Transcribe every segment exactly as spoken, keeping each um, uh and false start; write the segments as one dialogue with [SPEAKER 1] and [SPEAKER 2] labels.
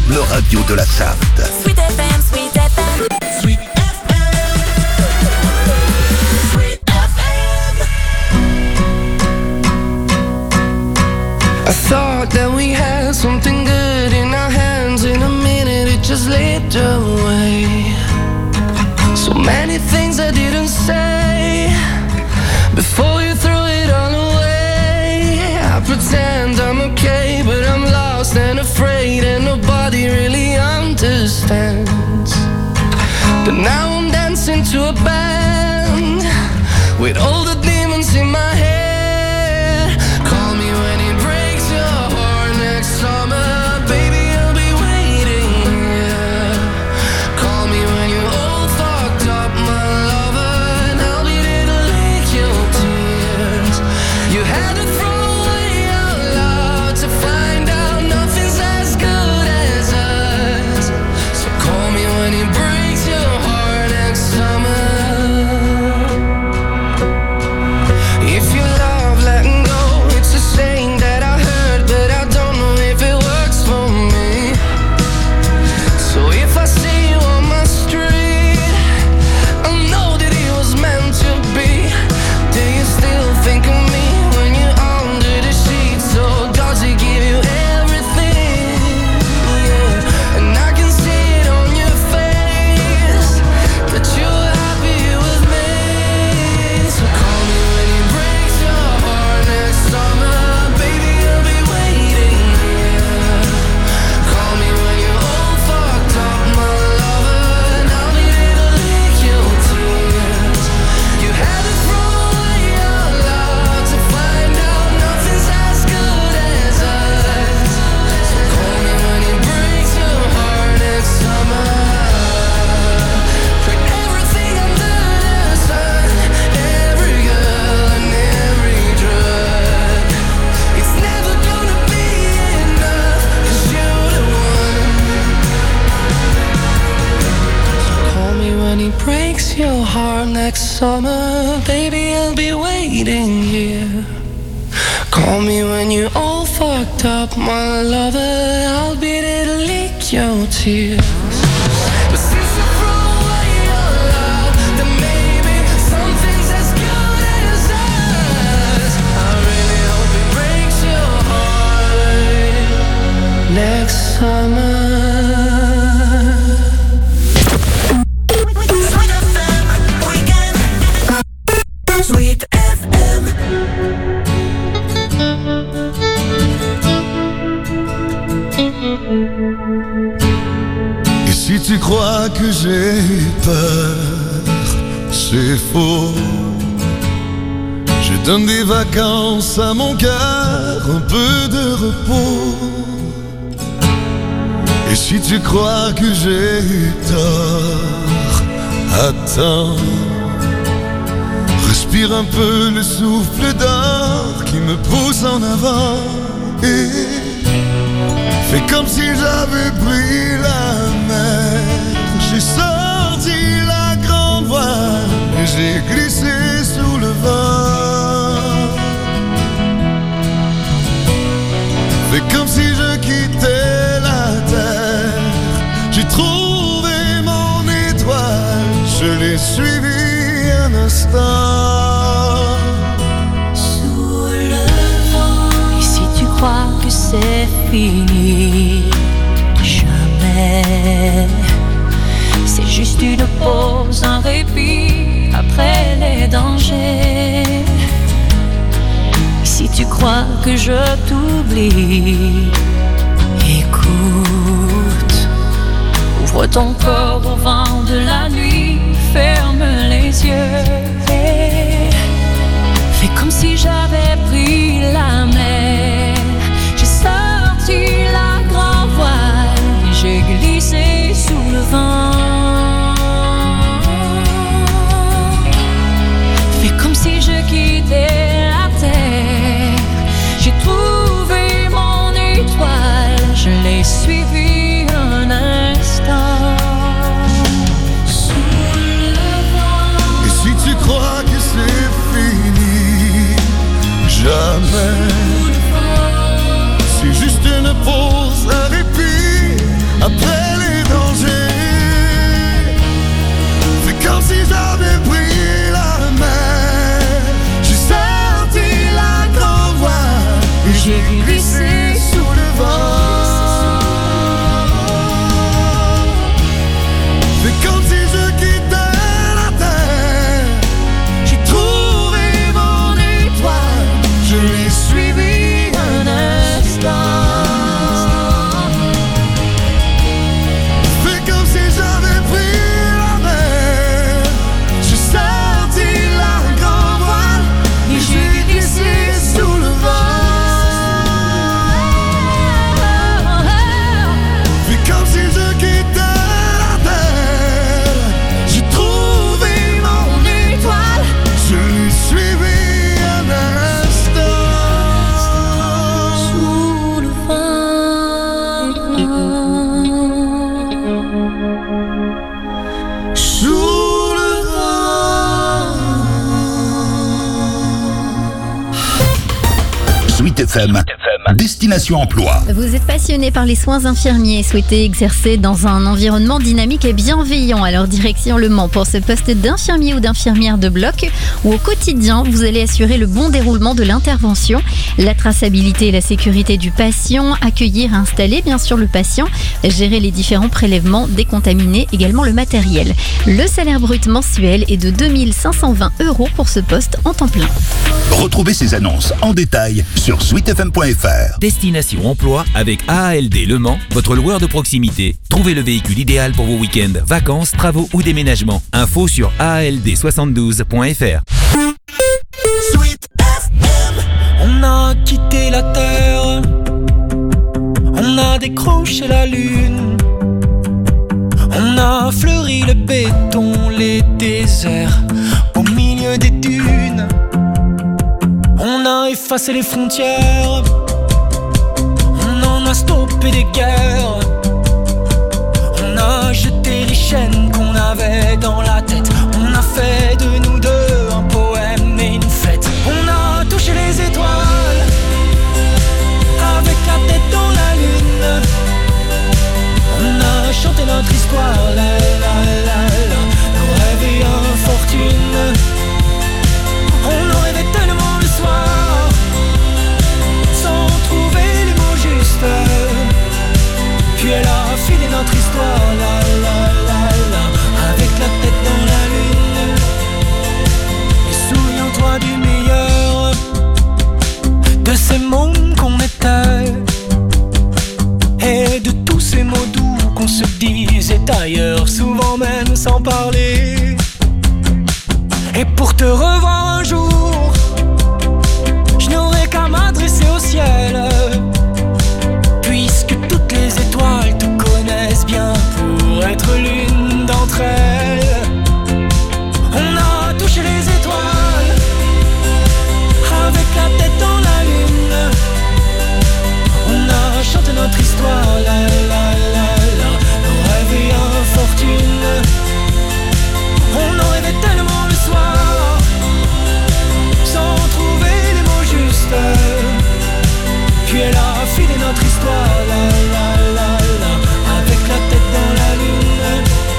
[SPEAKER 1] véritable radio de la Sarthe.
[SPEAKER 2] Sweet F M, Sweet F M. Sweet F M. Sweet F M.
[SPEAKER 3] I thought that we had something good in our hands. In a minute it just slipped away. So many things I didn't say before you threw it all away. I pretend I'm okay, but I'm lost and afraid, and nobody really understands. But now I'm dancing to a band with all the demons in my head. Call me when it breaks your heart next summer, baby, I'll be waiting here. Call me when you're all fucked up, my lover, and I'll be there to lick your tears. You had to throw away our love to find out nothing's as good as us. So call me when it breaks your heart next summer. If you love letting go, it's a saying that I heard, but I don't know if it works for me. So if I see you on my street, I know that it was meant to be. Do you still think of me when you're under the sheets? Or does it give you everything? Yeah. And I can see it on your face that you're happy with me. So call me when it breaks your heart next summer, baby, I'll be waiting here. Call me when you're all fucked up, my lover, and I'll be there to lick your tears. You had to throw away your love to find out nothing's as good as us. So call me when it breaks your heart next summer. Put everything under the sun, every girl and every drug. It's never gonna be enough, 'cause you're the one. So call me when it breaks your heart next summer, baby, I'll be waiting here. Call me when you're all fucked up, my lover, I'll be there to lick your tears. But since you throw away your love, then maybe something's as good as us. I really hope it breaks your heart next summer.
[SPEAKER 2] Sweet F M, weekend. Sweet F M.
[SPEAKER 4] Et si tu crois que j'ai peur, c'est faux. Je donne des vacances à mon cœur, un peu de repos. Et si tu crois que j'ai tort, attends. Respire un peu le souffle d'or qui me pousse en avant. Et fais comme si j'avais pris la mer. J'ai sorti la grande voile et j'ai glissé sous le vent. Fais comme si je quittais la terre. J'ai trouvé mon étoile, je l'ai suivi un instant.
[SPEAKER 5] Sous le vent. Et si tu crois que c'est fini, jamais. C'est juste une pause, un répit après les dangers. Et si tu crois que je t'oublie, écoute. Ouvre ton corps au vent de la nuit, ferme les yeux et fais comme si j'avais pris la mer. J'ai sorti la grande voile et j'ai glissé sous le vent. Fais comme si je quittais la terre. J'ai trouvé mon étoile, je l'ai suivi un instant. Sous le vent.
[SPEAKER 1] F M, Destination Emploi.
[SPEAKER 6] Vous êtes passionné par les soins infirmiers et souhaitez exercer dans un environnement dynamique et bienveillant. Alors direction Le Mans pour ce poste d'infirmier ou d'infirmière de bloc où au quotidien vous allez assurer le bon déroulement de l'intervention, la traçabilité et la sécurité du patient, accueillir et installer bien sûr le patient, gérer les différents prélèvements, décontaminer également le matériel. Le salaire brut mensuel est de deux mille cinq cent vingt euros pour ce poste en temps plein.
[SPEAKER 1] Retrouvez ces annonces en détail sur sweet f m point f r.
[SPEAKER 7] Destination Emploi avec A A L D Le Mans, votre loueur de proximité. Trouvez le véhicule idéal pour vos week-ends, vacances, travaux ou déménagements. Info sur A A L D soixante-douze point f r.
[SPEAKER 2] Sweet F M.
[SPEAKER 8] On a quitté la terre, on a décroché la lune, on a fleuri le béton, les déserts au milieu des dunes. On a effacé les frontières, on en a stoppé des guerres, on a jeté les chaînes qu'on avait dans la tête, on a fait de nous deux un poème et une fête. On a touché les étoiles avec la tête dans la lune, on a chanté notre histoire, la la la la, nos rêves et infortunes. On en rêvait tellement le soir, sans trouver les mots justes. Puis elle a filé notre histoire, la la la la, avec la tête dans la lune. Et souviens-toi du meilleur de ces mômes qu'on était, et de tous ces mots doux qu'on se disait ailleurs, souvent même sans parler. Et pour te revoir un jour, je n'aurai qu'à m'adresser au ciel, puisque toutes les étoiles te connaissent bien pour être l'une d'entre elles. On a touché les étoiles avec la tête dans la lune, on a chanté notre histoire, la la la la, nos rêves et infortunes. On en rêvait tellement le soir, sans trouver les mots justes. Puis elle a filé notre histoire, la la la la, avec la tête dans la lune,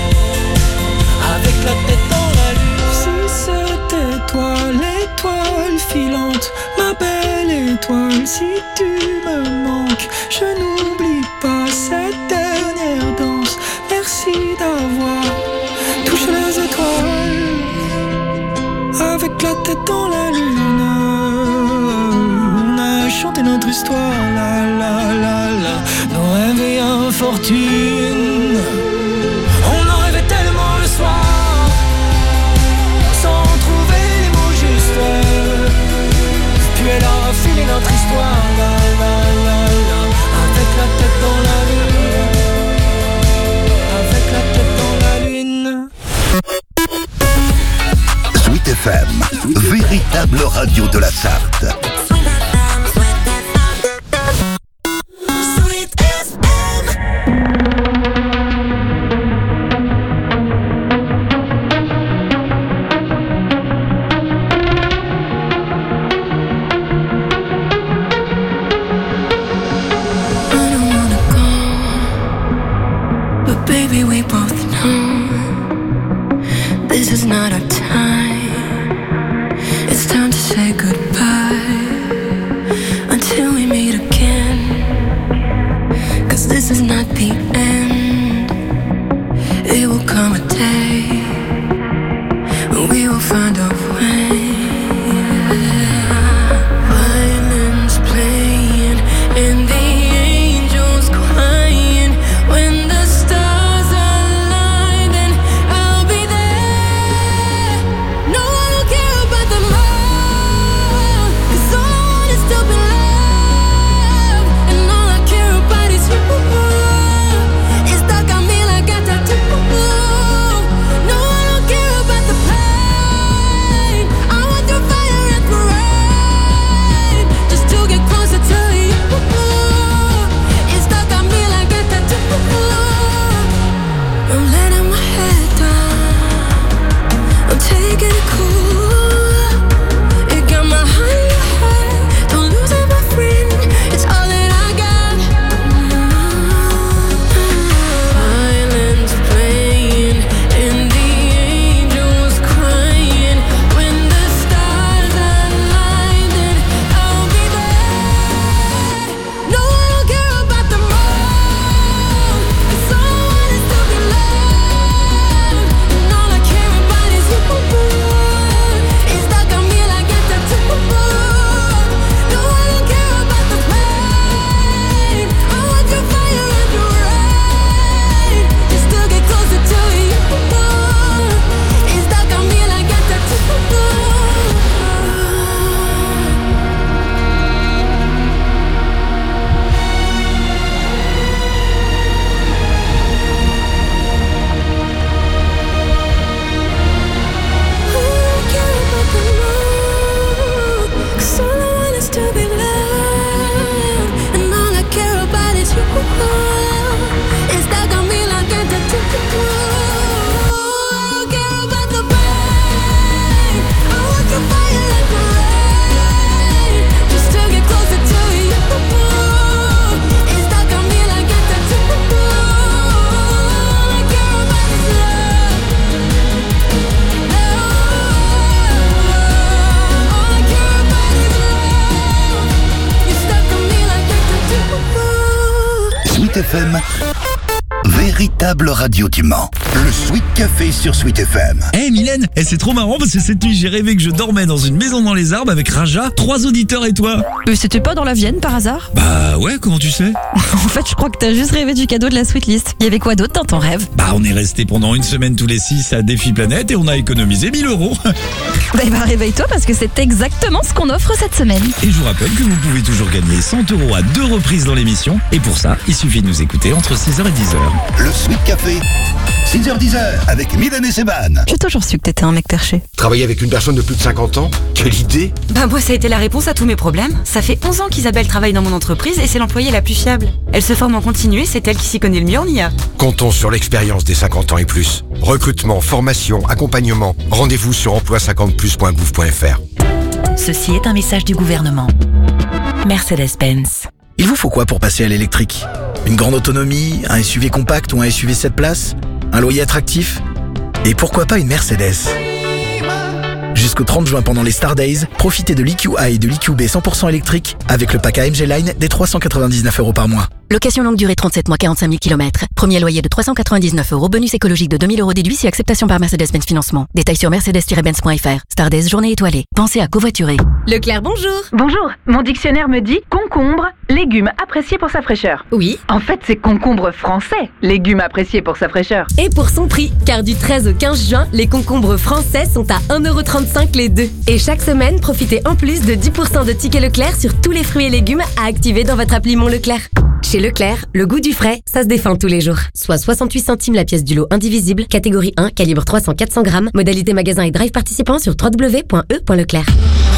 [SPEAKER 8] avec la tête dans la lune. Si c'était toi, l'étoile filante, ma belle étoile, si tu me manques, je n'oublie pas cette dernière danse. Merci d'avoir touché les étoiles avec la tête dans la lune. On a chanté notre histoire, la la la la, nos rêves et infortunes. On en rêvait tellement le soir, sans trouver les mots justes. Puis elle a filé notre histoire, la la la la, avec la tête dans la lune, avec la tête dans la lune.
[SPEAKER 1] Sweet F M, véritable radio de la Sarthe.
[SPEAKER 2] Sweet F M.
[SPEAKER 5] I don't wanna go, but baby, we both know this is not our time. It's time to say goodbye until we meet again. 'Cause this is not the end. It will come a day when we will find a way. Violins playing and the angels crying. When the stars align, then I'll be there.
[SPEAKER 1] véritable radio du Mans. Le Sweet Café sur Sweet F M.
[SPEAKER 9] Eh hey Mylène, hey, c'est trop marrant parce que cette nuit j'ai rêvé que je dormais dans une maison dans les arbres avec Raja, trois auditeurs et toi.
[SPEAKER 10] Euh, C'était pas dans la Vienne par hasard?
[SPEAKER 9] Bah ouais, comment tu sais?
[SPEAKER 10] En fait, je crois que t'as juste rêvé du cadeau de la Sweetlist. Il y avait quoi d'autre dans ton rêve?
[SPEAKER 9] Bah on est resté pendant une semaine tous les six à Défi Planète et on a économisé mille euros.
[SPEAKER 10] Bah, bah réveille-toi parce que c'est exactement ce qu'on offre cette semaine.
[SPEAKER 9] Et je vous rappelle que vous pouvez toujours gagner cent euros à deux reprises dans l'émission. Et pour ça, il suffit de nous écouter entre six heures et dix heures.
[SPEAKER 1] Le Sweet Café, six heures dix heures avec Mylène et Seban.
[SPEAKER 10] J'ai toujours su que t'étais un mec perché.
[SPEAKER 11] Travailler avec une personne de plus de cinquante ans? Quelle idée!
[SPEAKER 12] Bah moi ça a été la réponse à tous mes problèmes. Ça fait onze ans qu'Isabelle travaille dans mon entreprise et c'est l'employée la plus fiable. Elle se forme en continu et c'est elle qui s'y connaît le mieux en I A.
[SPEAKER 11] Comptons sur l'expérience des cinquante ans et plus. Recrutement, formation, accompagnement. Rendez-vous sur emploi cinquante plus point gouv point f r.
[SPEAKER 13] Ceci est un message du gouvernement. Mercedes-Benz.
[SPEAKER 14] Il vous faut quoi pour passer à l'électrique? Une grande autonomie, un S U V compact ou un S U V sept places? Un loyer attractif? Et pourquoi pas une Mercedes? Jusqu'au trente juin pendant les Star Days, profitez de l'E Q A et de l'E Q B cent pour cent électrique avec le pack A M G Line des trois cent quatre-vingt-dix-neuf euros par mois.
[SPEAKER 15] Location longue durée trente-sept mois, quarante-cinq mille kilomètres. Premier loyer de trois cent quatre-vingt-dix-neuf euros. Bonus écologique de deux mille euros déduit si acceptation par Mercedes-Benz Financement. Détails sur mercedes tiret benz point f r. Star Days, journée étoilée. Pensez à covoiturer.
[SPEAKER 16] Leclerc, bonjour. Bonjour. Mon dictionnaire me dit concombre, légume apprécié pour sa fraîcheur.
[SPEAKER 17] Oui.
[SPEAKER 16] En fait, c'est concombre français, légume apprécié pour sa fraîcheur.
[SPEAKER 17] Et pour son prix, car du treize au quinze juin, les concombres français sont à un euro trente-cinq les deux. Et chaque semaine, profitez en plus de dix pour cent de tickets Leclerc sur tous les fruits et légumes à activer dans votre appli Mon Leclerc. Chez Leclerc, le goût du frais, ça se défend tous les jours. Soit soixante-huit centimes la pièce du lot indivisible, catégorie un, calibre trois cents à quatre cents grammes, modalité magasin et drive participant sur w w w point e point leclerc.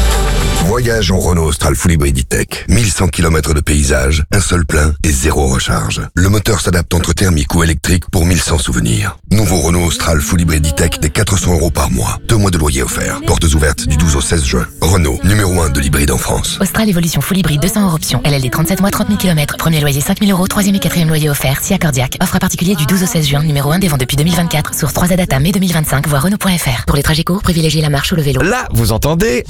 [SPEAKER 18] Voyage en Renault Austral Full Hybrid E-Tech. mille cent kilomètres de paysage, un seul plein et zéro recharge. Le moteur s'adapte entre thermique ou électrique pour mille cent souvenirs. Nouveau Renault Austral Full Hybrid E-Tech des quatre cents euros par mois. Deux mois de loyer offert. Portes ouvertes du douze au seize juin. Renault, numéro un de l'hybride en France.
[SPEAKER 19] Austral Evolution Full Hybrid deux cents hors option. L L D trente-sept mois, trente mille kilomètres. Premier loyer cinq mille euros. Troisième et quatrième loyer offert. Si accordiaque. Offre à particulier du douze au seize juin. Numéro un des ventes depuis deux mille vingt-quatre. Source trois A Data mai deux mille vingt-cinq. Voir Renault point f r. Pour les trajets courts, privilégiez la marche ou le vélo.
[SPEAKER 20] Là, vous entendez?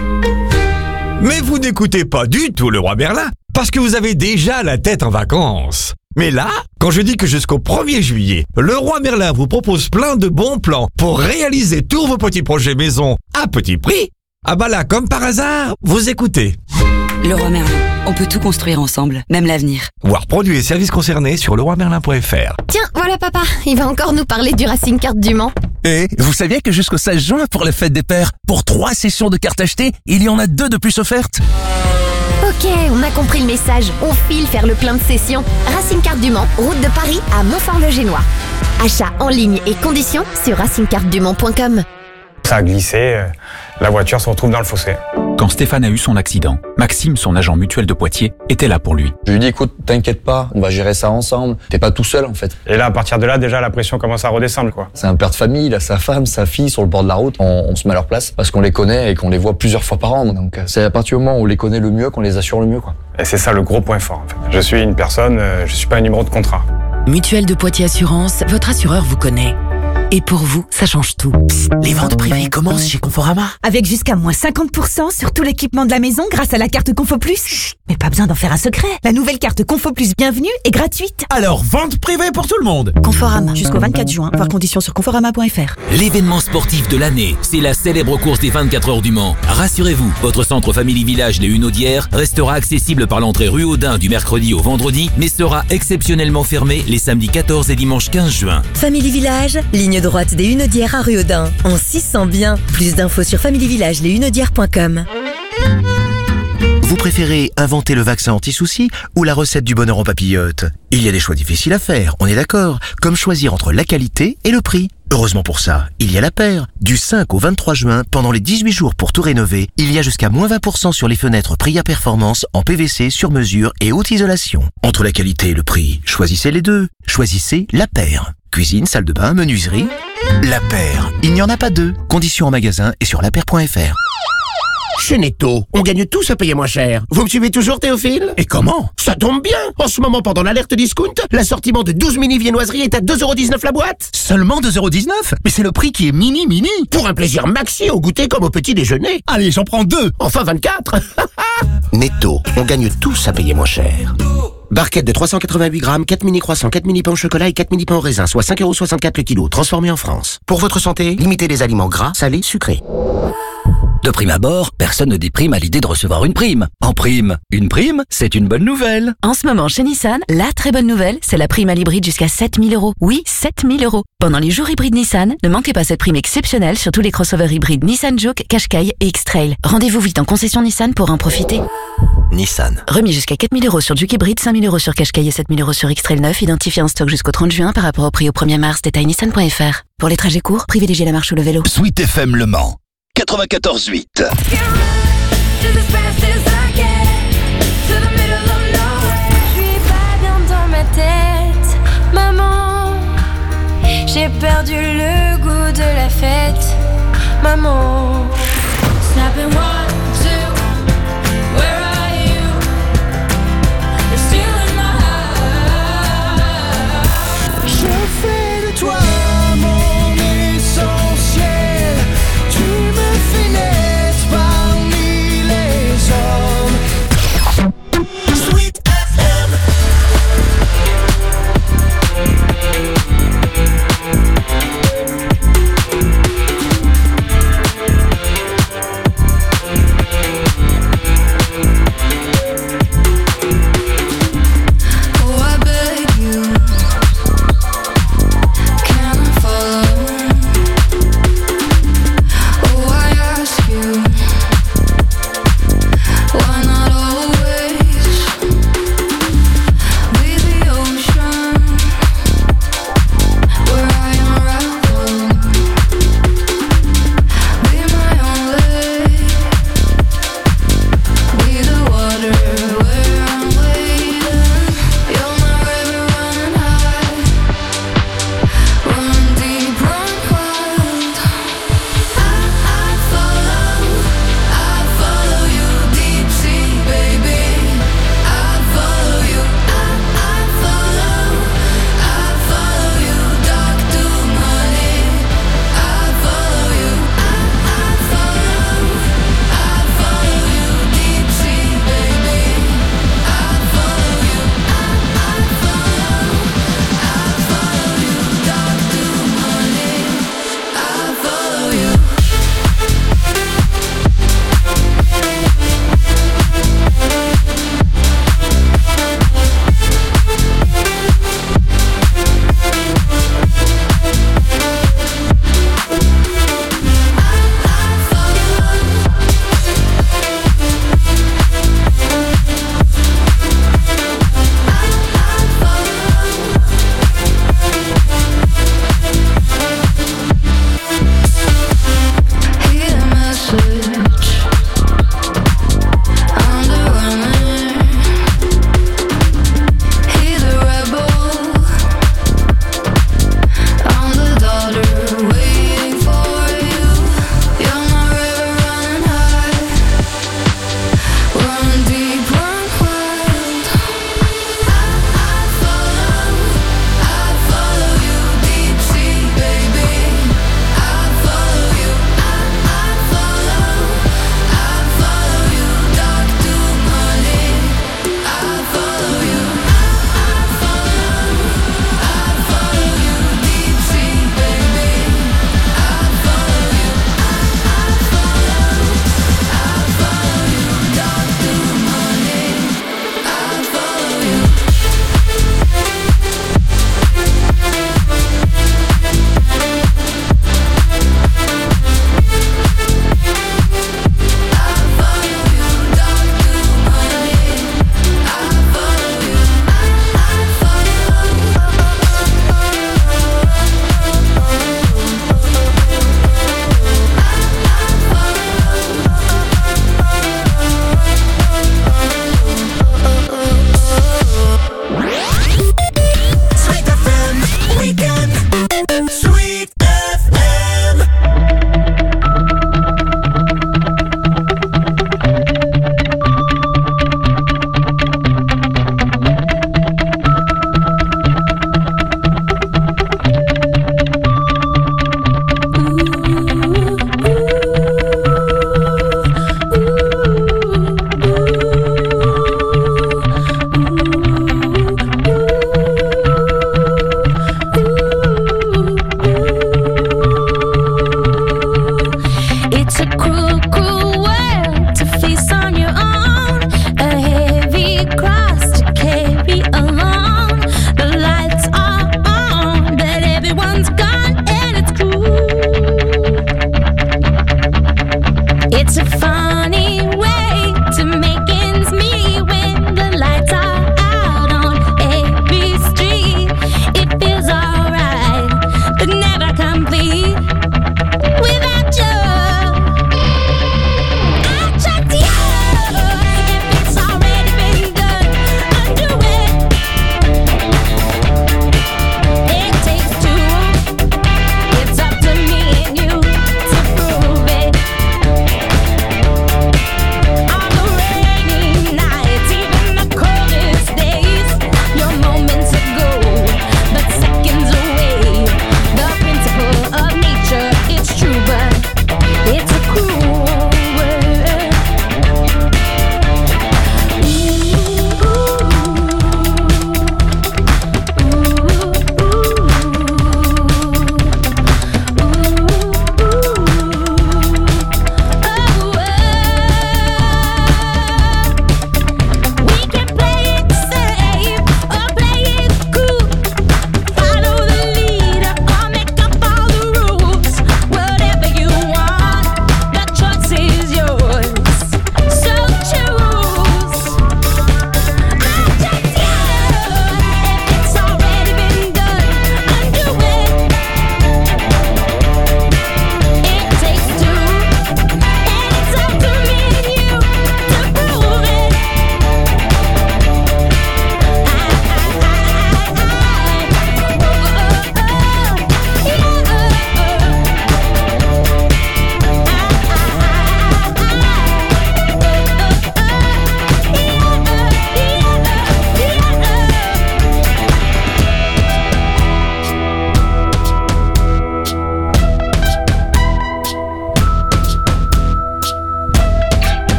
[SPEAKER 20] Mais vous n'écoutez pas du tout le roi Merlin, parce que vous avez déjà la tête en vacances. Mais là, quand je dis que jusqu'au premier juillet, le roi Merlin vous propose plein de bons plans pour réaliser tous vos petits projets maison à petit prix, ah bah là, comme par hasard, vous écoutez.
[SPEAKER 12] Le roi Merlin, on peut tout construire ensemble, même l'avenir.
[SPEAKER 20] Voir produits et services concernés sur le roi merlin point f r.
[SPEAKER 6] Tiens, voilà papa, il va encore nous parler du Racing Kart du Mans.
[SPEAKER 21] Et vous saviez que jusqu'au seize juin, pour la fête des pères, pour trois sessions de cartes achetées, il y en a deux de plus offertes?
[SPEAKER 6] Ok, on a compris le message. On file faire le plein de sessions. Racing Kart du Mans, route de Paris à Montfort-le-Génois. Achat en ligne et conditions sur racing kart du mans point com.
[SPEAKER 22] Ça a glissé, la voiture se retrouve dans le fossé.
[SPEAKER 7] Quand Stéphane a eu son accident, Maxime, son agent mutuel de Poitiers, était là pour lui.
[SPEAKER 23] Je lui ai dit, écoute, t'inquiète pas, on va gérer ça ensemble. T'es pas tout seul, en fait.
[SPEAKER 22] Et là, à partir de là, déjà, la pression commence à redescendre, quoi.
[SPEAKER 23] C'est un père de famille, il a sa femme, sa fille sur le bord de la route. On, on se met à leur place parce qu'on les connaît et qu'on les voit plusieurs fois par an. Donc, c'est à partir du moment où on les connaît le mieux qu'on les assure le mieux, quoi.
[SPEAKER 22] Et c'est ça le gros point fort, en fait. Je suis une personne, je suis pas un numéro de contrat.
[SPEAKER 13] Mutuelle de Poitiers Assurance, votre assureur vous connaît. Et pour vous, ça change tout.
[SPEAKER 24] Psst, les ventes privées commencent chez Conforama.
[SPEAKER 25] Avec jusqu'à moins cinquante pour cent sur tout l'équipement de la maison grâce à la carte Confo Plus. Chut, mais pas besoin d'en faire un secret. La nouvelle carte Confo Plus Bienvenue est gratuite.
[SPEAKER 24] Alors, vente privée pour tout le monde.
[SPEAKER 25] Conforama, jusqu'au vingt-quatre juin. Voir conditions sur conforama point f r.
[SPEAKER 7] L'événement sportif de l'année, c'est la célèbre course des vingt-quatre heures du Mans. Rassurez-vous, votre centre Family Village Les Hunaudières restera accessible par l'entrée rue Audin du mercredi au vendredi, mais sera exceptionnellement fermé les samedis quatorze et dimanche quinze juin.
[SPEAKER 17] Family Village, ligne droite des Hunaudières à rue Audin. On s'y sent bien. Plus d'infos sur family village les hunaudières point com.
[SPEAKER 14] Vous préférez inventer le vaccin anti-soucis ou la recette du bonheur en papillote? Il y a des choix difficiles à faire, on est d'accord, comme choisir entre la qualité et le prix. Heureusement pour ça, il y a la paire. Du cinq au vingt-trois juin, pendant les dix-huit jours pour tout rénover, il y a jusqu'à moins vingt pour cent sur les fenêtres Priya Performance en P V C sur mesure et haute isolation. Entre la qualité et le prix, choisissez les deux. Choisissez la paire. Cuisine, salle de bain, menuiserie. La paire. Il n'y en a pas deux. Conditions en magasin et sur la paire point f r.
[SPEAKER 24] Chez Netto, on gagne tous à payer moins cher. Vous me suivez toujours, Théophile? Et comment? Ça tombe bien. En ce moment, pendant l'alerte discount, l'assortiment de douze mini viennoiseries est à deux euros dix-neuf la boîte.
[SPEAKER 21] Seulement deux euros dix-neuf? Mais c'est le prix qui est mini mini.
[SPEAKER 24] Pour un plaisir maxi au goûter comme au petit déjeuner.
[SPEAKER 21] Allez, j'en prends deux.
[SPEAKER 24] Enfin vingt-quatre.
[SPEAKER 14] Netto, on gagne tous à payer moins cher.
[SPEAKER 24] Barquette de trois cent quatre-vingt-huit grammes, quatre mini croissants, quatre mini pains au chocolat et quatre mini pains au raisin, soit cinq euros soixante-quatre le kilo, transformé en France. Pour votre santé, limitez les aliments gras, salés, sucrés.
[SPEAKER 2] De prime abord, personne ne déprime à l'idée de recevoir une prime. En prime, une prime, c'est une bonne nouvelle.
[SPEAKER 15] En ce moment, chez Nissan, la très bonne nouvelle, c'est la prime à l'hybride jusqu'à sept mille euros. Oui, sept mille euros. Pendant les jours hybrides Nissan, ne manquez pas cette prime exceptionnelle sur tous les crossovers hybrides Nissan Juke, Qashqai et X-Trail. Rendez-vous vite en concession Nissan pour en profiter.
[SPEAKER 2] Nissan.
[SPEAKER 15] Remis jusqu'à quatre mille euros sur Juke hybride, cinq mille euros sur Qashqai et sept mille euros sur X-Trail neuf, identifié en stock jusqu'au trente juin par rapport au prix au premier mars. Détail nissan point f r. Pour les trajets courts, privilégiez la marche ou le vélo.
[SPEAKER 1] Sweet F M Le Mans, quatre-vingt-quatorze huit.
[SPEAKER 3] J'ai perdu le goût de la fête, maman. Snapping one, two, where are you? You're still in my heart.
[SPEAKER 4] Je fais de toi mon essentiel. Tu me fais naître parmi les hommes. Sweet F M.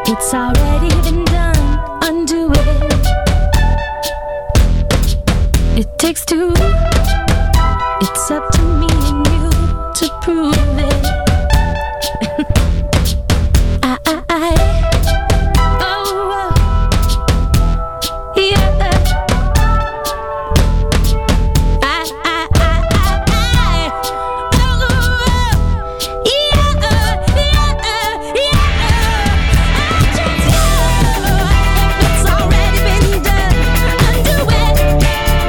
[SPEAKER 3] It's already been done, undo it. It takes two. It's up to me and you to prove it. I, I, I, oh, oh, yeah. I, I, I, I, oh, oh, yeah, yeah, yeah. I just know it's already been done. Undo it.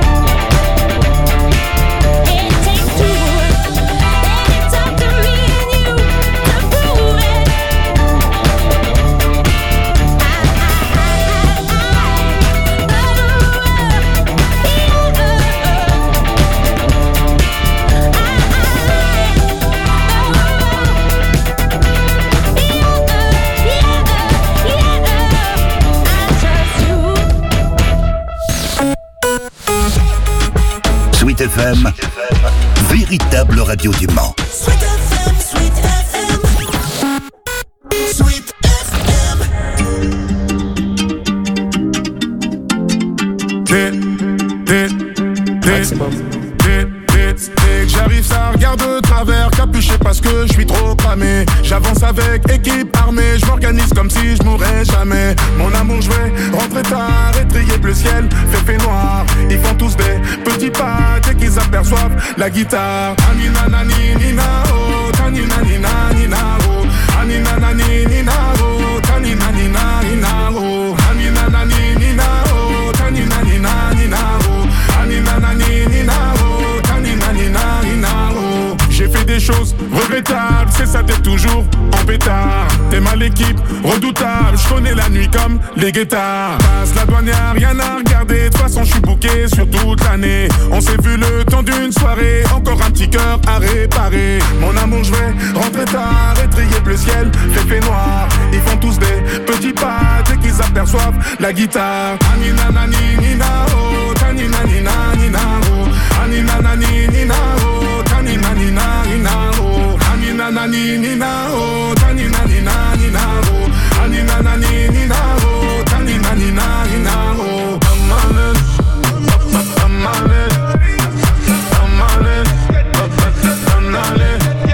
[SPEAKER 3] It takes two, and it's up to me and you to prove it.
[SPEAKER 1] Sweet F M, véritable radio du Mans.
[SPEAKER 4] Sweet F M, Sweet F M, Sweet F
[SPEAKER 5] Dès que j'arrive, ça regarde de travers, capuché parce que je suis trop cramé. J'avance avec équipe armée, je m'organise comme si je mourrais jamais. Mon amour, je vais rentrer tard et trier bleu ciel, fait fait noir. Ils font tous des petits pas dès qu'ils aperçoivent la guitare. Anina nani nina oh, tanina nina nina oh, anina nani nina oh, tanina nina nina oh, anina nani nina oh, tanina nina nina oh, anina nani nina oh, tanina nina nina oh. J'ai fait des choses regrettables, c'est ça t'es toujours en pétard. T'es mal équipe, redoutable, je connais la nuit comme les guettards. Passe la douane, y'a rien à regarder, de toute façon je suis booké sur toute l'année. On s'est vu le temps d'une soirée, encore un petit cœur à réparer. Mon amour, je vais rentrer tard et trier bleu ciel, fait fait noir. Ils font tous des petits pas dès qu'ils aperçoivent la guitare. Anina nani nina oh, tanina nina nina oh, anina nani nina oh, tanina nina nina oh, anina nani nina oh, tanina nina nina oh, anina nani nina oh, tanina nina nina oh. Amale, amale, amale, amale,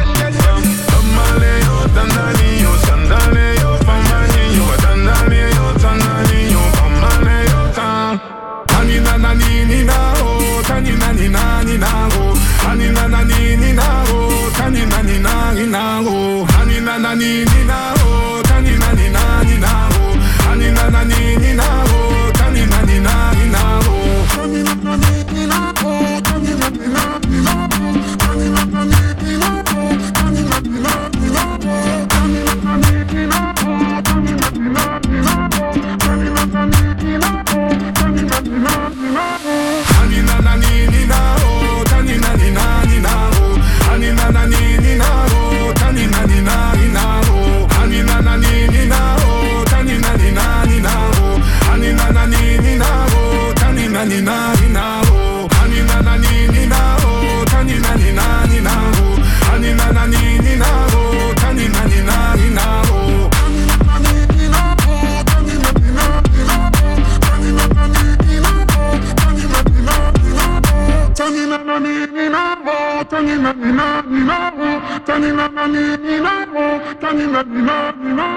[SPEAKER 5] amale, yo danali yo sandale yo pamani yo danali yo tanali yo pamale yo tan. Anina nani nina oh, tanina nina nina oh, anina nani nina oh, tanina nina nina oh, anina nani nina oh, tanina nina nina oh, anina nani nina oh, tanina nina nina oh, tanina nani nina oh, tanina nina nina oh, tanina nani nina oh, tanina nina nina oh, tanina nani nina oh, tanina nina nina oh, tanina nani nina oh, tanina nina nina oh, anina nani nina oh, tanina nina nina oh, anina nani nina oh, tanina nina nina oh, anina nani nina oh, tanina nina nina oh, anina nani nina oh, tanina nina nina oh, anina nani nina oh, tanina nina nina oh, anina nani nina oh, tanina nina nina oh, anina nani nina oh, tanina nina nina oh, tanina nani nina oh, tanina nina nina oh, tanina nani nina oh, tanina nina nina oh, tanina nani nina oh, tanina nina nina.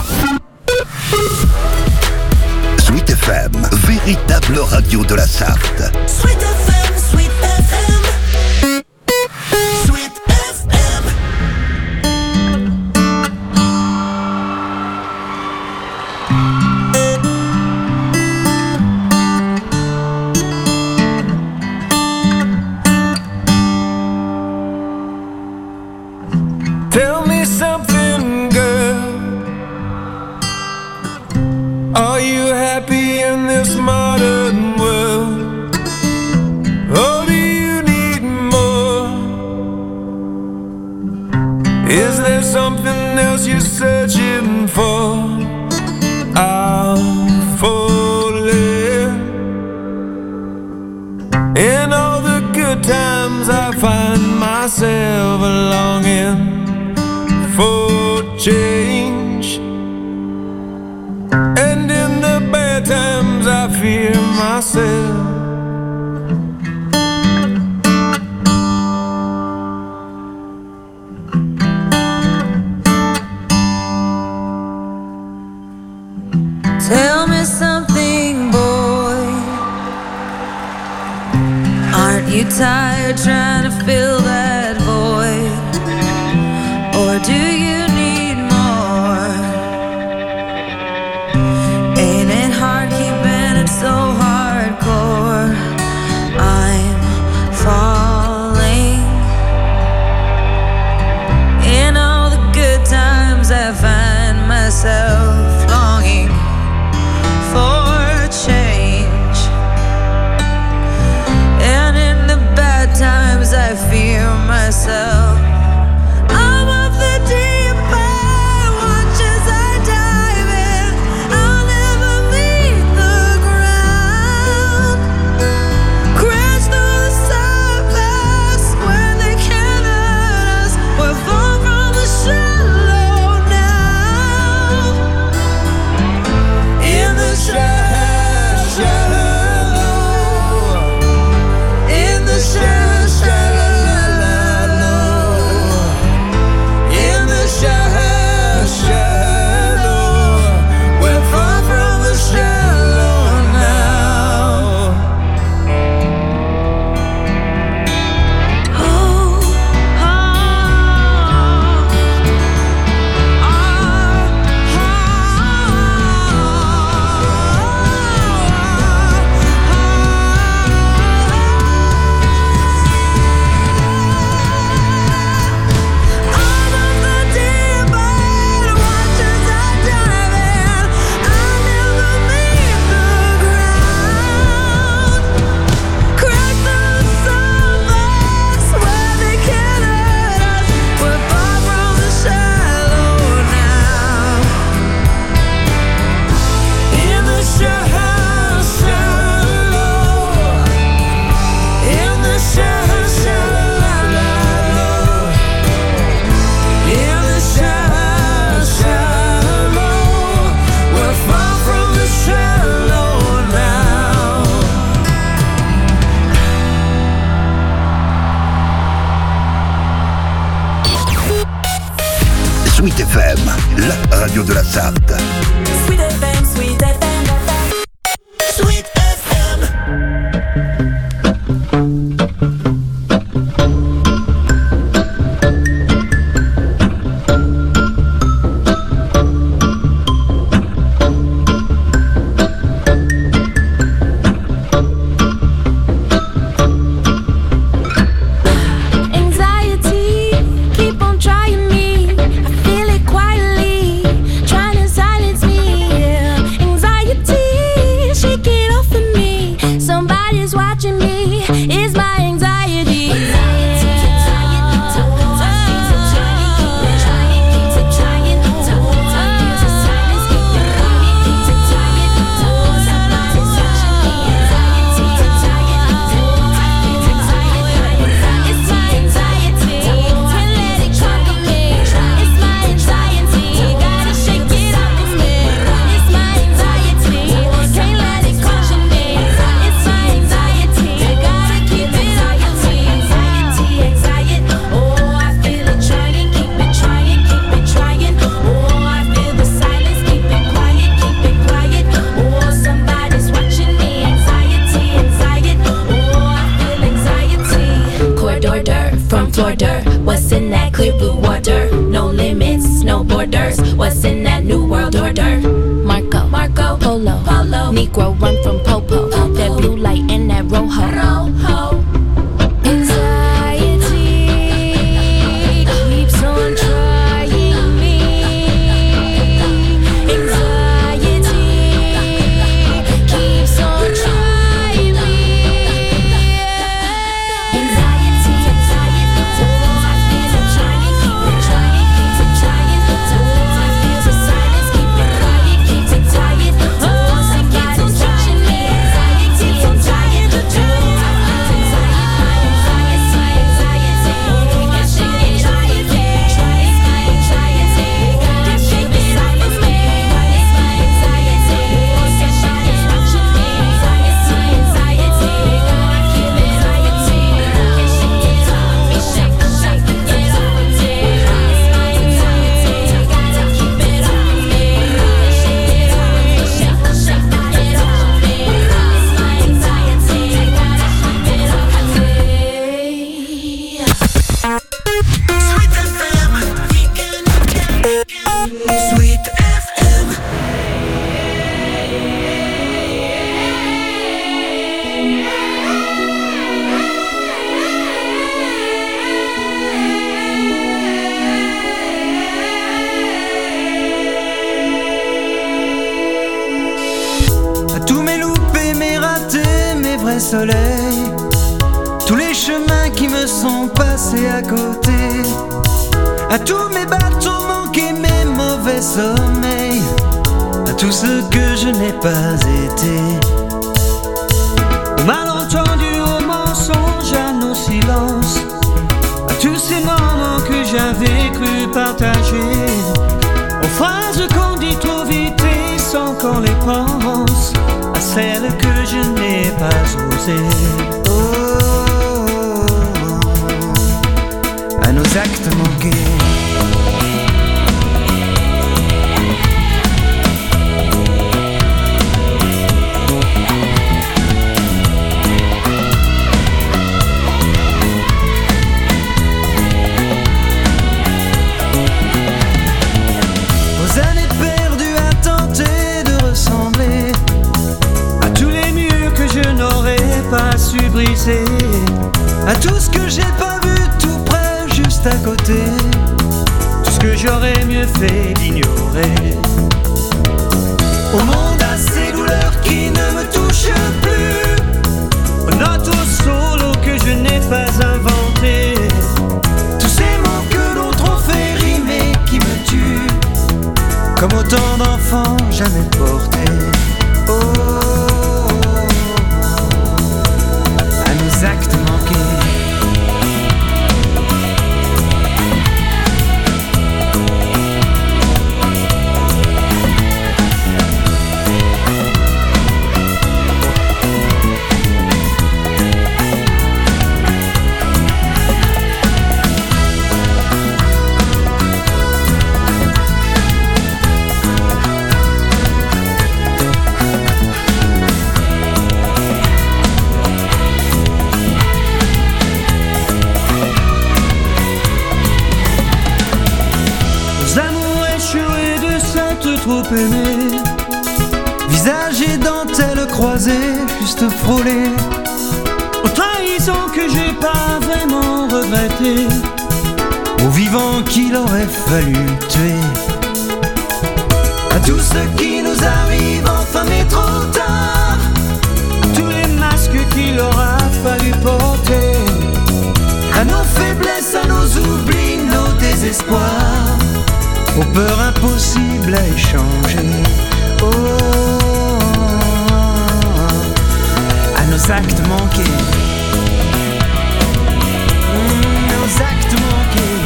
[SPEAKER 1] Sweet F M, véritable radio de la Sarthe.
[SPEAKER 4] Sweet F M, Sweet F M, Sweet F M. Tell me something, girl. Are you happy in this modern world? Or do you need more? Is there something else you're searching for? I'm falling. In all the good times I find myself longing for change.
[SPEAKER 8] I fear myself.
[SPEAKER 3] Tell me something, boy. Aren't you tired trying to fill that void? Or do you need more? Ain't it hard keeping it so hardcore? I'm falling. In all the good times I find myself longing for change, and in the bad times I fear myself. I'm of the deep end, watch as I dive in. I'll never meet the ground. Crash through the surface where they can't hurt us. We're far from the shallow now. In the shallow, shallow, in the shallow, shallow, in the shallow, shallow, we're far from the shallow now. Oh,
[SPEAKER 1] Sweet F M, la radio de la Sarthe.
[SPEAKER 4] Sweet F M, Sweet F M, Sweet F M.
[SPEAKER 3] Anxiety, keep on trying me. I feel it quietly, trying to silence me. Yeah. Anxiety, shake it off
[SPEAKER 9] vrai soleil, tous les chemins qui me sont passés à côté, à tous mes bateaux manqués, mes mauvais sommeils, à tout ce que je n'ai pas été. Au malentendu, au mensonge, à nos silences, à tous ces moments que j'avais cru partager, aux phrases qu'on dit trop vite et sans qu'on les pense, à celles que je n'ai pas osées. Oh, à nos actes manqués. À tout ce que j'ai pas vu tout près, juste à côté, tout ce que j'aurais mieux fait d'ignorer. Au monde à ces douleurs qui ne me touchent plus, aux notes au solo que je n'ai pas inventé, tous ces mots que l'autre ont fait rimer qui me tuent, comme autant d'enfants jamais portés. Oh, actes manqués. Trop aimé, visage et dentelle croisée, juste frôlée, aux trahisons que j'ai pas vraiment regrettées, aux vivants qu'il aurait fallu tuer, à tout ce qui nous arrive enfin mais trop tard, à tous les masques qu'il aura fallu porter, à nos faiblesses, à nos oublis, nos désespoirs, aux peurs impossibles à échanger. Oh, à nos actes manqués. Mmh, nos actes manqués.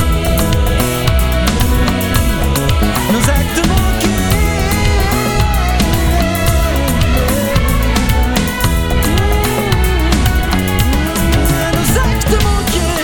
[SPEAKER 9] Nos actes manqués. Mmh, nos actes manqués.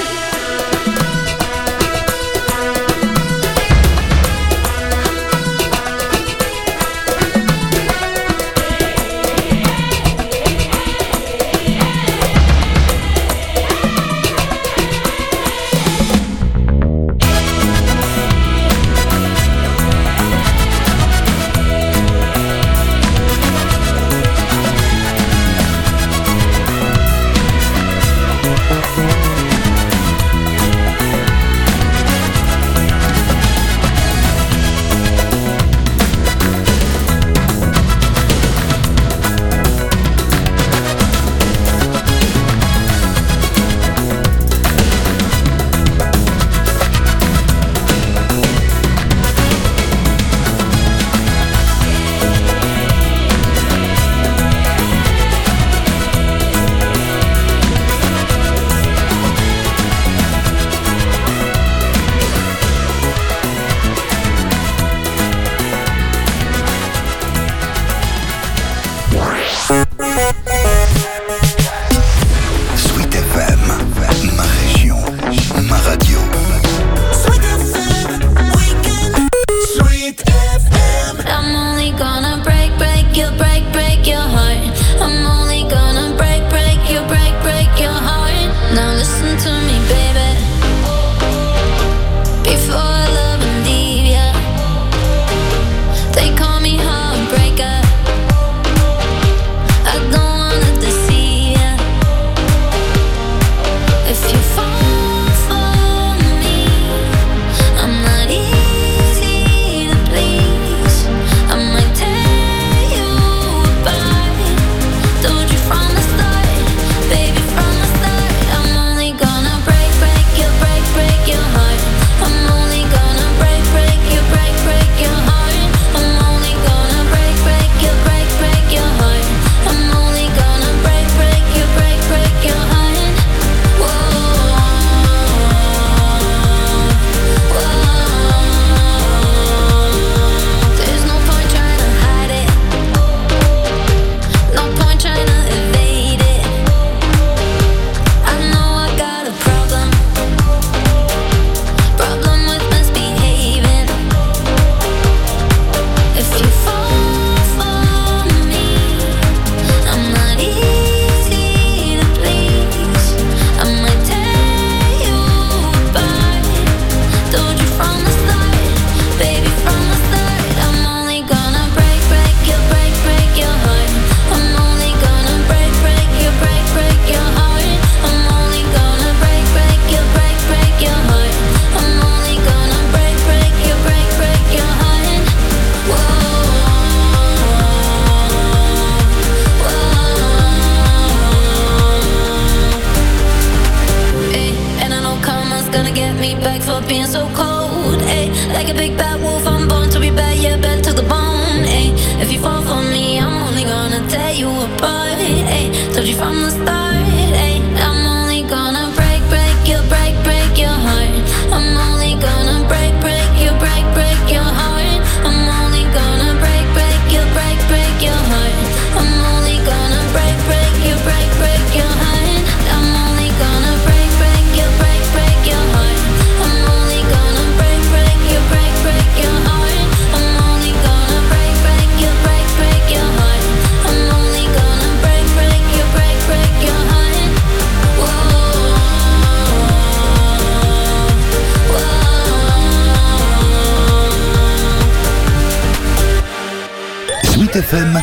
[SPEAKER 3] up being so cold, ayy. Like a big bad wolf, I'm born to be bad, yeah, bad to the bone, ayy. If you fall for me, I'm only gonna tear you apart, ayy. Told you from the start, ayy. I'm only gonna break, break you, break, break your heart. I'm only gonna break, break you, break, break your heart. I'm only gonna break, break you, break, break your heart. I'm only gonna break, break you, break, break your heart. I'm only gonna break, break you, break, break your heart. I'm only gonna break, break you, break, break your heart. I'm only gonna break, break you, break, break your heart. I'm only gonna break, break you, break, break your heart. Whoa.
[SPEAKER 1] Sweet F M,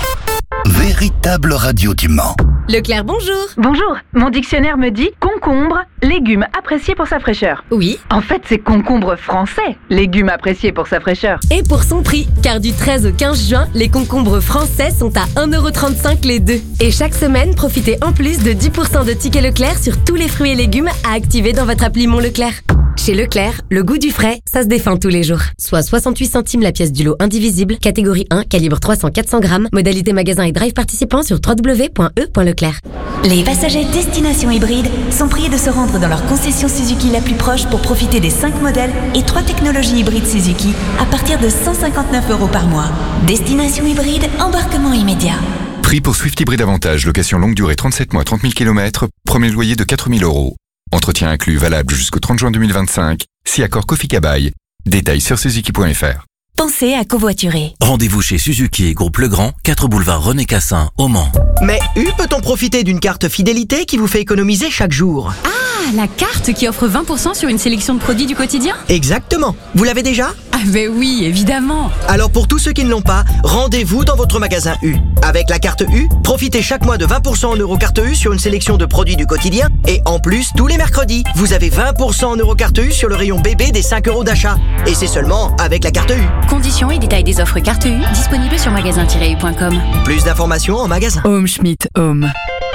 [SPEAKER 1] véritable radio du Mans.
[SPEAKER 17] Leclerc, bonjour.
[SPEAKER 10] Bonjour, mon dictionnaire me dit concombre, légume apprécié pour sa fraîcheur.
[SPEAKER 17] Oui.
[SPEAKER 10] En fait, c'est concombre français, légume apprécié pour sa fraîcheur.
[SPEAKER 17] Et pour son prix, car du treize au quinze juin, les concombres français sont à un euro trente-cinq les deux. Et chaque semaine, profitez en plus de dix pour cent de tickets Leclerc sur tous les fruits et légumes à activer dans votre appli Mon Leclerc. Chez Leclerc, le goût du frais, ça se défend tous les jours. Soit soixante-huit centimes la pièce du lot indivisible, catégorie un, calibre trois cents à quatre cents grammes, modalité magasin et drive participant sur w w w point e point leclerc.
[SPEAKER 25] Les passagers destination hybride sont priés de se rendre dans leur concession Suzuki la plus proche pour profiter des cinq modèles et trois technologies hybrides Suzuki à partir de cent cinquante-neuf euros par mois. Destination hybride, embarquement immédiat.
[SPEAKER 11] Prix pour Swift Hybrid Avantage, location longue durée trente-sept mois, trente mille kilomètres, premier loyer de quatre mille euros. Entretien inclus valable jusqu'au trente juin deux mille vingt-cinq, si accord Kofi Kabaï. Détails sur suzuki point f r.
[SPEAKER 25] Pensez à covoiturer.
[SPEAKER 2] Rendez-vous chez Suzuki Groupe Legrand, quatre boulevard René Cassin, au Mans.
[SPEAKER 16] Mais U peut-on profiter d'une carte fidélité qui vous fait économiser chaque jour?
[SPEAKER 12] Ah, la carte qui offre vingt pour cent sur une sélection de produits du quotidien?
[SPEAKER 16] Exactement. Vous l'avez déjà?
[SPEAKER 12] Ah ben oui, évidemment.
[SPEAKER 16] Alors pour tous ceux qui ne l'ont pas, rendez-vous dans votre magasin U. Avec la carte U, profitez chaque mois de vingt pour cent en Eurocarte U sur une sélection de produits du quotidien. Et en plus, tous les mercredis, vous avez vingt pour cent en Eurocarte U sur le rayon bébé des cinq euros d'achat. Et c'est seulement avec la carte U.
[SPEAKER 12] Conditions et détails des offres carte U disponibles sur magasin tiret u point com.
[SPEAKER 16] Plus d'informations en magasin.
[SPEAKER 18] Home Schmidt Home.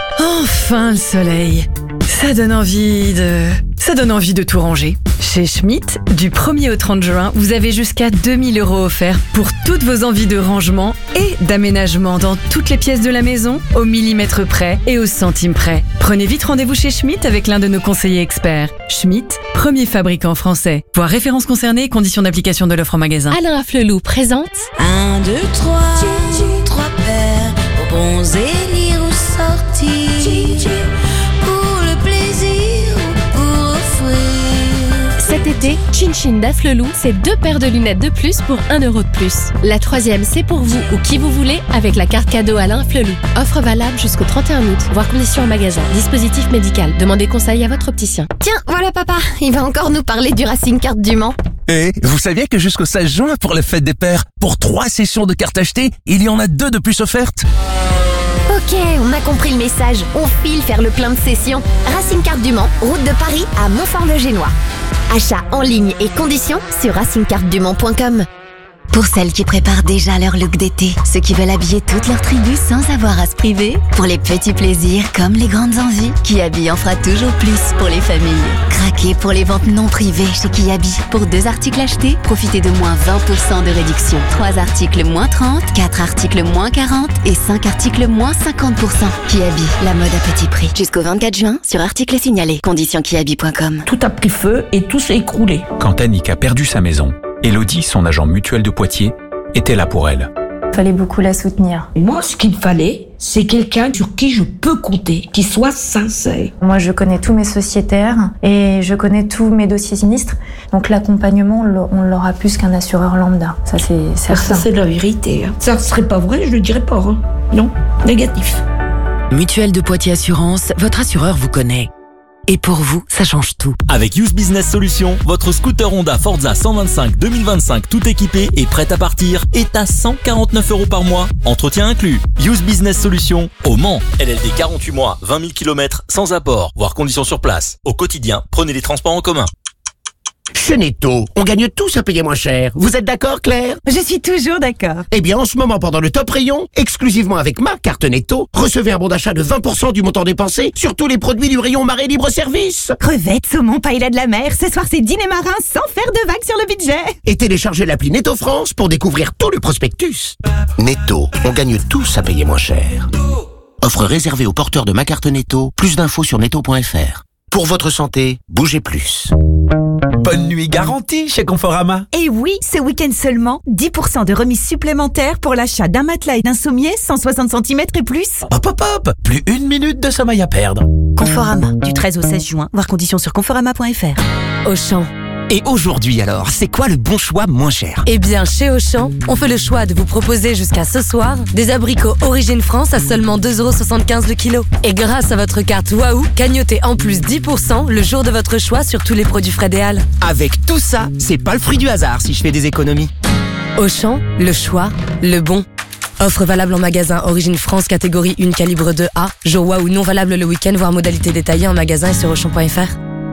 [SPEAKER 18] Enfin le soleil. Ça donne envie de... Ça donne envie de tout ranger. Chez Schmidt, du premier au trente juin, vous avez jusqu'à deux mille euros offerts pour toutes vos envies de rangement et d'aménagement dans toutes les pièces de la maison, au millimètre près et au centime près. Prenez vite rendez-vous chez Schmidt avec l'un de nos conseillers experts. Schmidt, premier fabricant français. Voir références concernées et conditions d'application de l'offre en magasin.
[SPEAKER 17] Alain Afflelou présente
[SPEAKER 3] Un, deux, trois, trois paires aux bons élire ou sortir. Pour le plaisir ou pour offrir.
[SPEAKER 17] cet été, Chin Chin d'Afflelou, c'est deux paires de lunettes de plus pour un euro de plus. La troisième, c'est pour vous ou qui vous voulez avec la carte cadeau Alain Afflelou. Offre valable jusqu'au trente et un août, voire conditions en magasin. Dispositif médical. Demandez conseil à votre opticien.
[SPEAKER 19] Tiens, voilà papa, il va encore nous parler du Racing Card du Mans.
[SPEAKER 21] Et vous saviez que jusqu'au seize juin, pour les fêtes des pères, pour trois sessions de cartes achetées, il y en a deux de plus offertes.
[SPEAKER 19] Ok, on a compris le message. On file faire le plein de sessions. Racing Card du Mans, route de Paris à Montfort-le-Génois. Achat en ligne et conditions sur racing card du mans point com.
[SPEAKER 25] Pour celles qui préparent déjà leur look d'été, ceux qui veulent habiller toute leur tribu sans avoir à se priver, pour les petits plaisirs comme les grandes envies, Kiabi en fera toujours plus pour les familles. Craquez pour les ventes non privées chez Kiabi. Pour deux articles achetés, profitez de moins vingt pour cent de réduction. Trois articles moins trente, quatre articles moins quarante et cinq articles moins cinquante pour cent. Kiabi, la mode à petit prix. Jusqu'au vingt-quatre juin, sur articles signalés. Conditions kiabi point com.
[SPEAKER 26] Tout a pris feu et tout s'est écroulé.
[SPEAKER 27] Quand Annick a perdu sa maison, Elodie, son agent mutuel de Poitiers, était là pour elle.
[SPEAKER 28] Il fallait beaucoup la soutenir.
[SPEAKER 26] Moi, ce qu'il fallait, c'est quelqu'un sur qui je peux compter, qui soit sincère.
[SPEAKER 28] Moi, je connais tous mes sociétaires et je connais tous mes dossiers sinistres. Donc l'accompagnement, on l'aura plus qu'un assureur lambda. Ça, c'est certain.
[SPEAKER 26] Ça, c'est de la vérité. Hein. Ça ne serait pas vrai, je le dirais pas. Hein. Non, négatif.
[SPEAKER 13] Mutuelle de Poitiers Assurance, votre assureur vous connaît. Et pour vous, ça change tout.
[SPEAKER 29] Avec Use Business Solutions, votre scooter Honda Forza cent vingt-cinq deux mille vingt-cinq tout équipé et prêt à partir est à cent quarante-neuf euros par mois. Entretien inclus. Use Business Solutions au Mans. L L D quarante-huit mois, vingt mille kilomètres sans apport, voire conditions sur place. Au quotidien, prenez les transports en commun.
[SPEAKER 5] Chez Netto, on gagne tous à payer moins cher. Vous êtes d'accord, Claire?
[SPEAKER 6] Je suis toujours d'accord.
[SPEAKER 5] Eh bien, en ce moment, pendant le top rayon, exclusivement avec ma carte Netto, recevez un bon d'achat de vingt pour cent du montant dépensé sur tous les produits du rayon Marais Libre-Service.
[SPEAKER 6] Crevettes, saumon, paella de la mer, ce soir c'est dîner marin sans faire de vagues sur le budget.
[SPEAKER 5] Et téléchargez l'appli Netto France pour découvrir tout le prospectus. Netto, on gagne tous à payer moins cher. Offre réservée aux porteurs de ma carte Netto. Plus d'infos sur netto point f r. Pour votre santé, bougez plus.
[SPEAKER 21] Bonne nuit garantie chez Conforama.
[SPEAKER 6] Et oui, ce week-end seulement, dix pour cent de remise supplémentaire pour l'achat d'un matelas et d'un sommier cent soixante centimètres et plus.
[SPEAKER 21] Hop hop hop, plus une minute de sommeil à perdre.
[SPEAKER 6] Conforama, du treize au seize juin, voir conditions sur conforama point f r.
[SPEAKER 7] Auchan.
[SPEAKER 14] Et aujourd'hui alors, c'est quoi le bon choix moins cher?
[SPEAKER 7] Eh bien, chez Auchan, on fait le choix de vous proposer jusqu'à ce soir des abricots Origine France à seulement deux euros soixante-quinze le kilo. Et grâce à votre carte Waouh, cagnotez en plus dix pour cent le jour de votre choix sur tous les produits Frédéal.
[SPEAKER 14] Avec tout ça, c'est pas le fruit du hasard si je fais des économies.
[SPEAKER 7] Auchan, le choix, le bon. Offre valable en magasin Origine France catégorie un calibre deux A. Jour Waouh non valable le week-end, voire modalité détaillée en magasin et sur auchan point f r.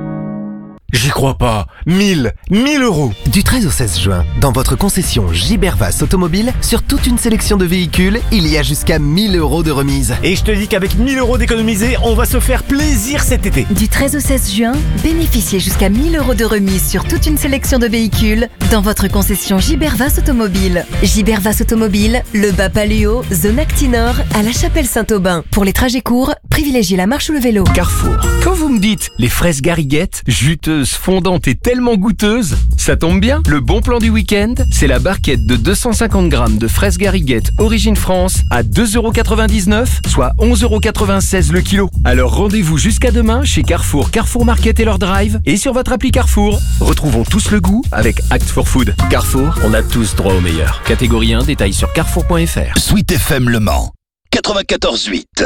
[SPEAKER 15] J'y crois pas. mille, mille euros.
[SPEAKER 20] Du treize au seize juin, dans votre concession Gibervas Automobile, sur toute une sélection de véhicules, il y a jusqu'à mille euros de remise.
[SPEAKER 15] Et je te dis qu'avec mille euros d'économisés, on va se faire plaisir cet été.
[SPEAKER 22] Du treize au seize juin, bénéficiez jusqu'à mille euros de remise sur toute une sélection de véhicules dans votre concession Gibervas Automobile. Gibervas Automobile, le Bas Paléo, zone Actinor, à la Chapelle-Saint-Aubin. Pour les trajets courts, privilégiez la marche ou le vélo.
[SPEAKER 21] Carrefour. Quand vous me dites les fraises Gariguette, juteuses, fondantes et tellement goûteuses, ça tombe bien. Le bon plan du week-end, c'est la barquette de deux cent cinquante grammes de fraises Gariguette Origine France à deux euros quatre-vingt-dix-neuf, soit onze euros quatre-vingt-seize le kilo. Alors rendez-vous jusqu'à demain chez Carrefour, Carrefour Market et leur drive et sur votre appli Carrefour. Retrouvons tous le goût avec Act for Food. Carrefour, on a tous droit au meilleur. Catégorie un, détail sur carrefour point f r.
[SPEAKER 1] Sweet F M Le Mans, quatre-vingt-quatorze huit.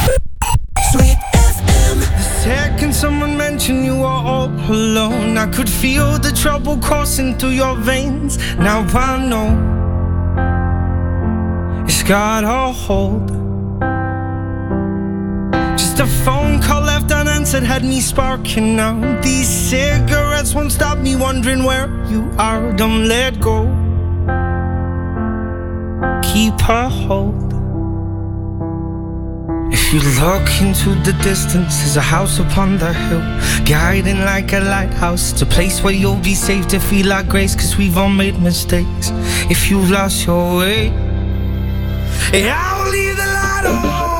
[SPEAKER 8] Sweet F M. The second someone mentioned you were all alone, I could feel the trouble coursing through your veins. Now I know it's got a hold. Just a phone call left unanswered had me sparking now. These cigarettes won't stop me wondering where you are. Don't let go. Keep a hold. If you look into the distance, there's a house upon the hill, guiding like a lighthouse. It's a place where you'll be safe to feel like grace, cause we've all made mistakes. If you've lost your way, yeah, I'll leave the light on.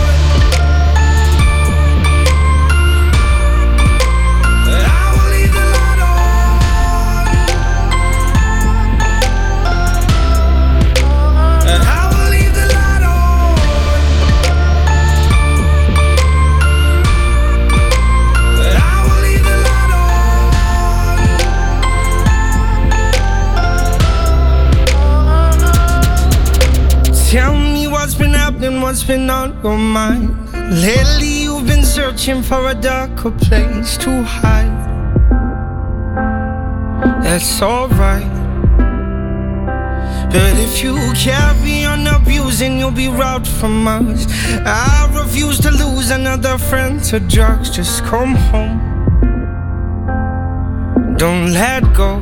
[SPEAKER 8] Tell me what's been happening, what's been on your mind. Lately you've been searching for a darker place to hide. That's alright, but if you carry on abusing, you'll be robbed from us. I refuse to lose another friend to drugs. Just come home, don't let go.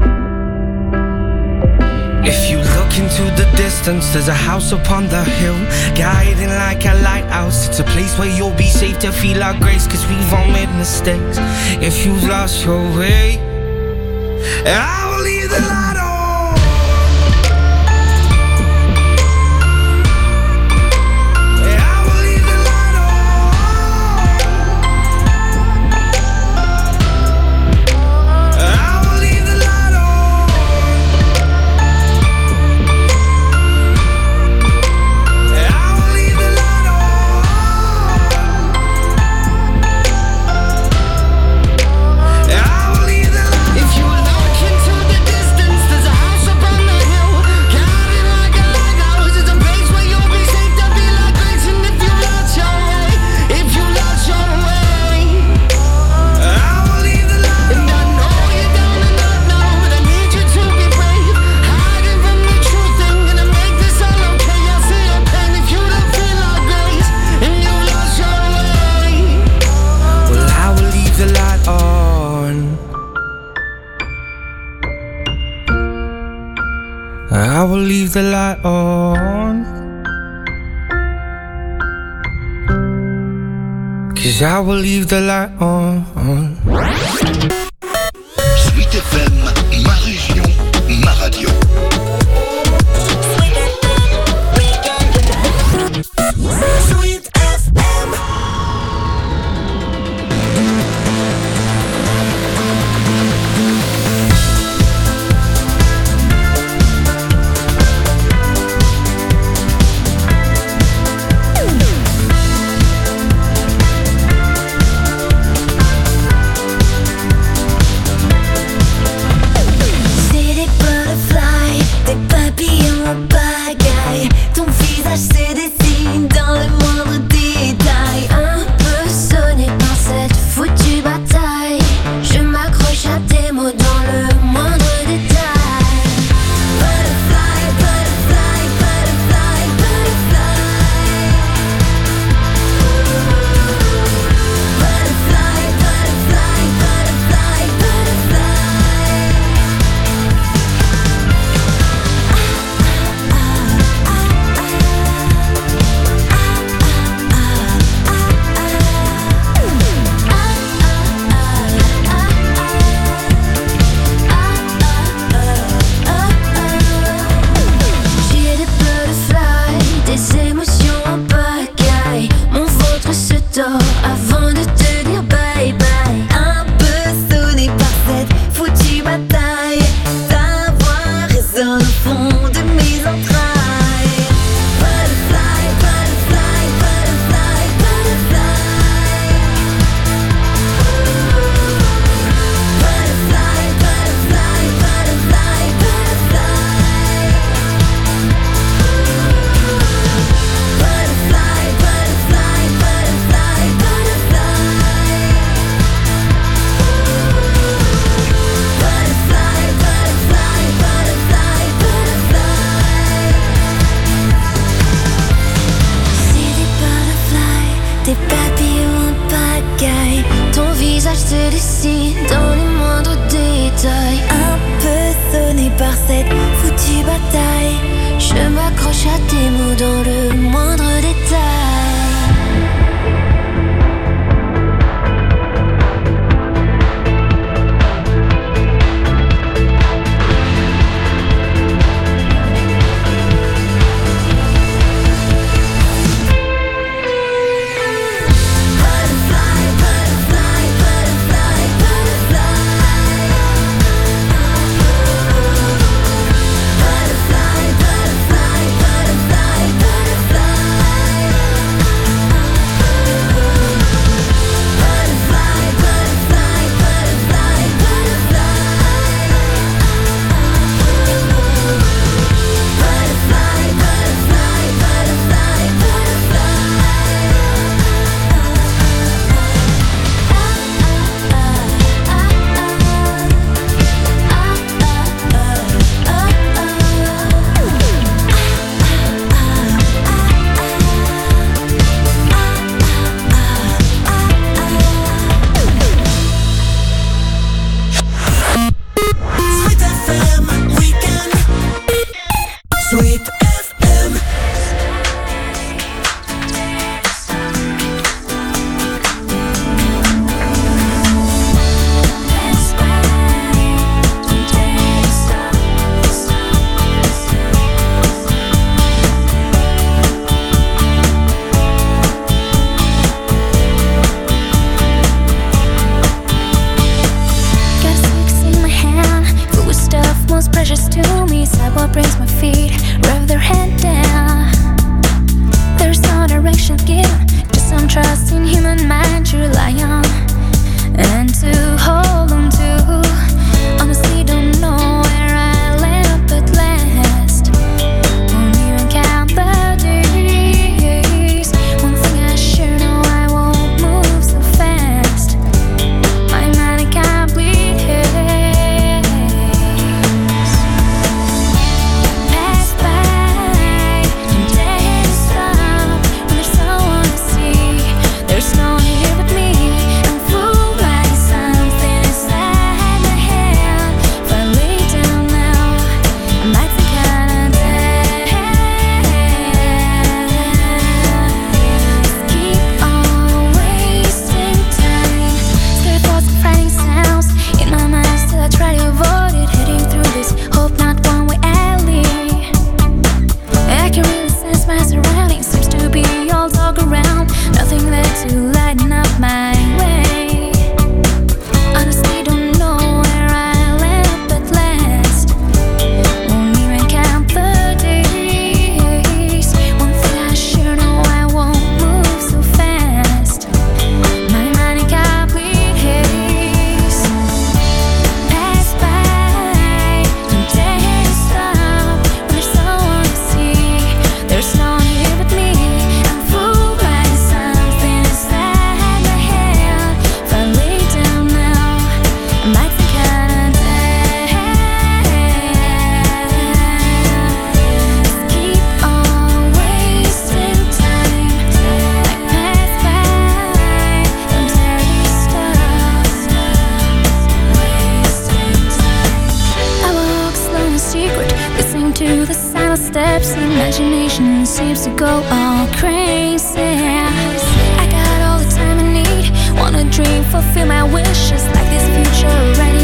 [SPEAKER 8] If you look into the distance, there's a house upon the hill, guiding like a lighthouse. It's a place where you'll be safe to feel our grace, cause we've all made mistakes. If you've lost your way, I will leave the light on. If you look into the distance, the light on. Cause I will leave the light on.
[SPEAKER 1] Sweet F M, ma région, ma radio. Sweet F M.
[SPEAKER 3] Se dessine dans le moindre détail. Un peu sonné par cette foutue bataille. Je m'accroche à tes mots dans le moindre détail. Butterfly, butterfly, butterfly, butterfly. Butterfly, butterfly, butterfly, butterfly. J'ai des butterflies, des émotions en pagaille. Mon ventre se tord avant de te dire bye bye. Un peu sonné par cette foutue bataille. Ta voix résonne au fond de mes entrailles. Butterfly, butterfly, butterfly, butterfly. Butterfly, butterfly, butterfly, butterfly. Butterfly, butterfly, butterfly, butterfly. Butterfly, butterfly, butterfly, butterfly. C'est des butterflies, des papillons en pagaille. Ton visage se dessine dans les moindres détails. Un peu sonné par cette foutue bataille. Je m'accroche à tes mots dans le moindre détail. Butterfly, butterfly, butterfly, butterfly. to lighten up my way. Honestly, don't know where I'll end up at last. Won't even count the days. One thing I sure know, I won't move so fast. My mind in complete haste. Pass by, don't dare to stop. When there's someone to see, there's no one here but me. I'm fooled by something inside my head. If I lay down now, I might think kinda dead. Keep on wasting time. Like pass by, don't dare to stop. Wasting time. I walk slow in secret, listening to the silent steps. Imagination seems to go all crazy. I got all the time I need. Wanna dream, fulfill my wishes, like this future right